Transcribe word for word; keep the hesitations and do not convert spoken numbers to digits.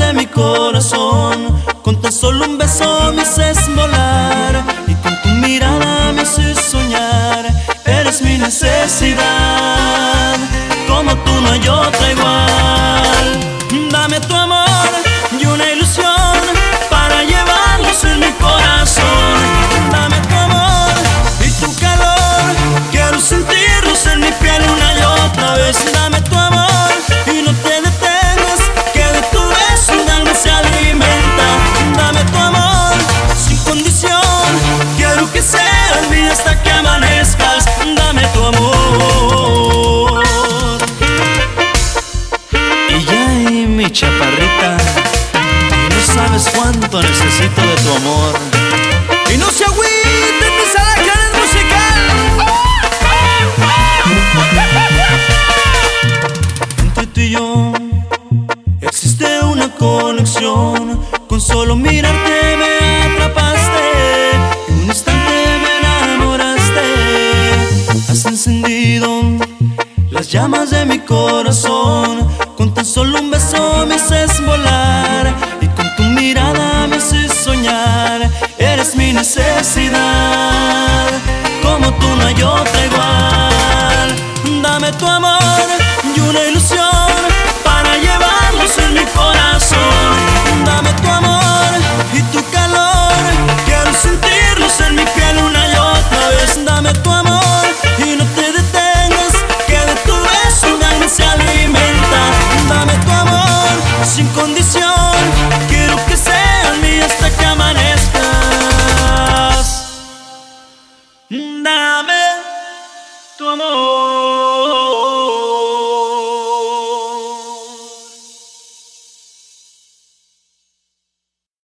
de mi corazón. Con tan solo un beso me haces volar y con tu mirada me haces soñar. Eres mi necesidad, como tú no hay otra igual. Dame tu amor y una ilusión para llevarlos en mi corazón. Dame tu amor y tu calor, quiero sentirlos en mi piel una y otra vez. Dame tu amor y no te detengas, que de tu beso un alma se alimenta. Dame tu amor sin condición, quiero que seas mía hasta que amanezcas. Dame tu amor. Y ya ahí mi chaparrita, no sabes cuánto necesito de tu amor. Y no se agüiten mis alacranes musicales. Entre tú y yo existe una conexión. Con solo mirarte me atrapaste y un instante me enamoraste. Has encendido las llamas de mi corazón. Con tan solo un beso me haces volar y con tu mirada me haces soñar. Eres mi necesidad, como tú no hay otra igual. Dame tu amor y una ilusión para llevarlos en mi corazón. Dame tu amor y tu calor, quiero sentirlos en mi piel una y otra vez. Dame tu amor y no te detengas, que de tu beso un alma se alimenta. Dame tu amor sin condición, quiero que seas mía hasta que amanezcas. Dame tu amor.